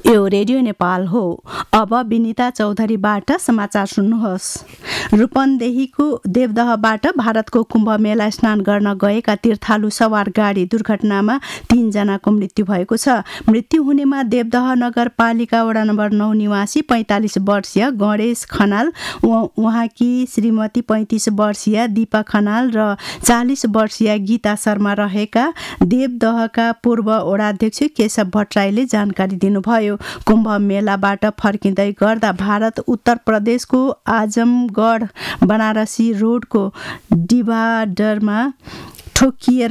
यो रेडियो नेपाल हो। अब विनिता चौधरीबाट समाचार सुन्नुहोस्। रूपन्देहीको देवदहबाट भारतको कुम्भ मेला स्नान गर्न गएका तीर्थालु सवार गाडी दुर्घटनामा 3 जनाको मृत्यु भएको छ। मृत्यु हुनेमा देवदह नगरपालिका वडा नम्बर 9 निवासी 45 वर्षीय गणेश खनाल, उहाँकी श्रीमती 35 वर्षीय दीपा खनाल र 40 वर्षीय गीता शर्मा रहेका देवदहका पूर्व वडाध्यक्ष केशव भट्टराईले जानकारी दिनुभयो। कुम्भ मेलाबाट फर्किँदै गर्दा भारत उत्तर प्रदेशको आजमगढ बनारसी रोडको डिभाइडरमा ठोकिएर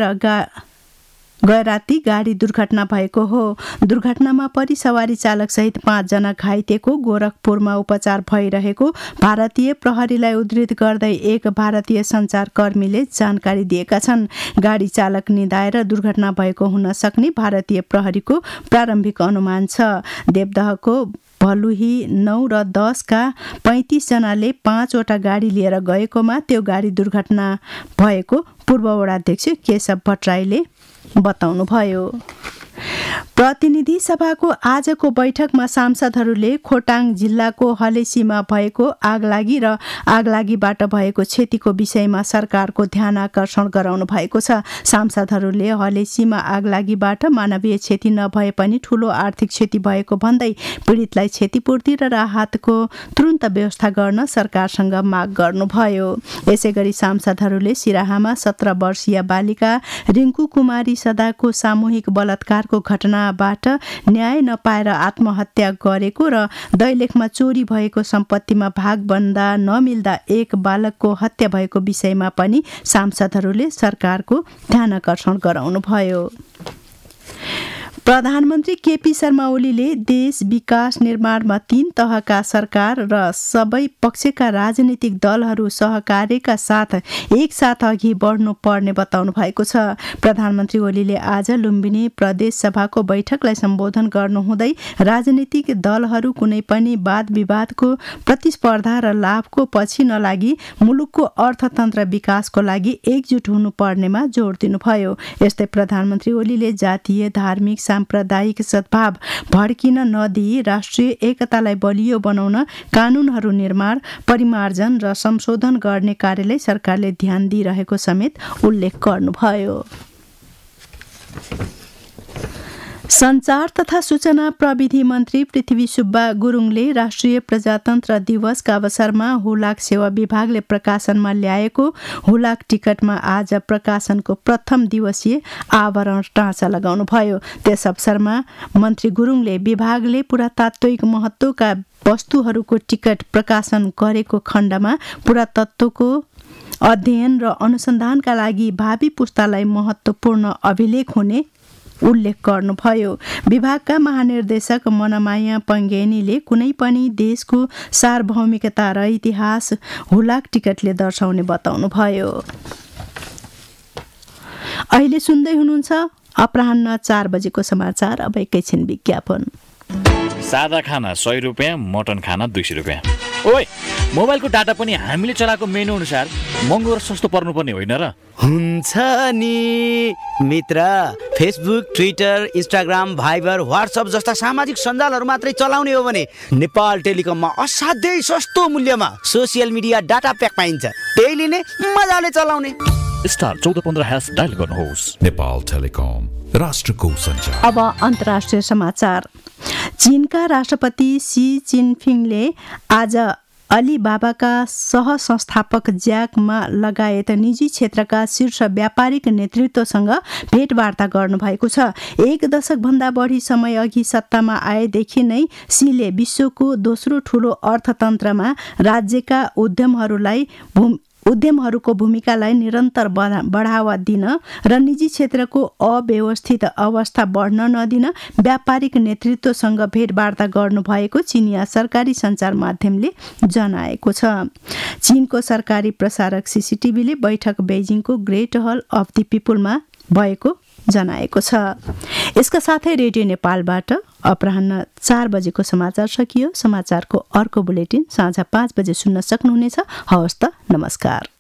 गए राति गाडी दुर्घटना भएको हो। दुर्घटनामा परि सवारी चालक सहित 5 जना घाइतेको गोरखपुरमा उपचार भइरहेको भारतीय प्रहरीलाई उद्धृत गर्दै एक भारतीय सञ्चारकर्मीले जानकारी दिएका छन्। गाडी चालक निदाएर दुर्घटना भएको हुन सक्ने भारतीय प्रहरीको प्रारम्भिक अनुमान छ। देवदहको भलुही 9 र 10 का 35 जनाले 5 वटा गाडी लिएर गएकोमा त्यो गाडी दुर्घटना भएको पूर्व वडाध्यक्ष केशव भट्टराईले बताउनुभयो। प्रतिनिधि सभाको आजको बैठकमा सांसदहरूले खोटाङ जिल्लाको हलेसीमा भएको आगलागी र आगलागीबाट भएको क्षतिको विषयमा सरकारको ध्यान आकर्षण गराउनु भएको छ। सांसदहरूले हलेसीमा आगलागीबाट मानवीय क्षति नभए पनि ठूलो आर्थिक क्षति भएको भन्दै पीडितलाई क्षतिपूर्ति र राहतको तुरुन्त व्यवस्था गर्न सरकारसँग माग गर्नुभयो। यसैगरी सांसदहरूले सिराहामा 17 वर्षीय बालिका रिङ्कु कुमारी सदाको सामूहिक बलात्कारको घटनाबाट न्याय नपाएर आत्महत्या गरेको र दैलेखमा चोरी भएको सम्पत्तिमा भागभन्दा नमिल्दा एक बालकको हत्या भएको विषयमा पनि सांसदहरूले सरकारको ध्यान आकर्षण गराउनुभयो। प्रधानमन्त्री केपी शर्मा ओलीले देश विकास निर्माणमा 3 तहका सरकार र सबै पक्षका राजनीतिक दलहरू सहकार्यका साथ एकसाथ अघि बढ्नुपर्ने बताउनु भएको छ। प्रधानमन्त्री ओलीले आज लुम्बिनी प्रदेश सभाको बैठकलाई सम्बोधन गर्नुहुँदै राजनीतिक दलहरू कुनै पनि वाद विवादको प्रतिस्पर्धा र लाभको पछि नलागी मुलुकको अर्थतन्त्र विकासको लागि एकजुट हुनुपर्नेमा जोड दिनुभयो। यस्तै प्रधानमन्त्री ओलीले जातीय धार्मिक साम्प्रदायिक सद्भाव भड्किन नदिई राष्ट्रिय एकतालाई बलियो बनाउन कानूनहरू निर्माण, परिमार्जन र संशोधन गर्ने कार्यलाई सरकारले ध्यान दिइरहेको समेत उल्लेख गर्नुभयो। सञ्चार तथा सूचना प्रविधि मन्त्री पृथ्वी सुब्बा गुरुङले राष्ट्रिय प्रजातन्त्र दिवसका अवसरमा हुलाक सेवा विभागले प्रकाशनमा ल्याएको हुलाक टिकटमा आज प्रकाशनको प्रथम दिवसीय आवरण टाँचा लगाउनुभयो। त्यस अवसरमा मन्त्री गुरुङले विभागले पुरातात्विक महत्त्वका वस्तुहरूको टिकट प्रकाशन गरेको खण्डमा पुरातत्वको अध्ययन र अनुसन्धानका लागि भावी पुस्तालाई महत्त्वपूर्ण अभिलेख हुने उल्लेख गर्नुभयो। विभागका महानिर्देशक मनमाया पङ्गेनीले कुनै पनि देशको सार्वभौमिकता र इतिहास हुलाक टिकटले दर्शाउने बताउनुभयो। अहिले सुन्दै हुनुहुन्छ अपराह्न 4 बजेको समाचार। अब एकैछिन विज्ञापन। सादा खाना 100 रुपियाँ, मटन खाना 200 रुपियाँ। ओए, मोबाइलको डाटा पनि हामीले चलाएको मेनु अनुसार महँगो र सस्तो पर्नुपर्ने होइन र? हुन्छ नि मित्र। Facebook, Twitter, Instagram, Viber, WhatsApp जस्ता सामाजिक सञ्जालहरू मात्रै चलाउने हो भने नेपाल टेलिकममा असाध्यै सस्तो मूल्यमा सोसियल मिडिया डाटा प्याक पाइन्छ। त्यही लिने, मजाले चलाउने। स्टार 1415# डायल गर्नुहोस्। नेपाल टेलिकम, राष्ट्रको सञ्चार। अब अन्तर्राष्ट्रिय समाचार। चीनका राष्ट्रपति सी जिनपिङले आज अलिबाबाका सह-संस्थापक ज्याक मा लगायत निजी क्षेत्रका शीर्ष व्यापारिक नेतृत्वसँग भेटवार्ता गर्नुभएको छ। 1 दशकभन्दा बढी समय अघि सत्तामा आएदेखि नै सीले विश्वको दोस्रो ठूलो अर्थतन्त्रमा राज्यका उद्यमहरूको भूमिकालाई निरन्तर बढावा दिन र निजी क्षेत्रको अव्यवस्थित अवस्था बढ्न नदिन व्यापारिक नेतृत्वसँग भेटवार्ता गर्नुभएको चिनिया सरकारी सञ्चार माध्यमले जनाएको छ। चीनको सरकारी प्रसारक सीसीटीभीले बैठक बेजिङको ग्रेट हल अफ द पिपुलमा भएको जनाएको छ। यसका साथै रेडियो नेपालबाट अपराह्न 4 बजेको समाचार सकियो। समाचारको अर्को बुलेटिन साँझ 5 बजे सुन्न सक्नुहुनेछ। हवस् त, नमस्कार।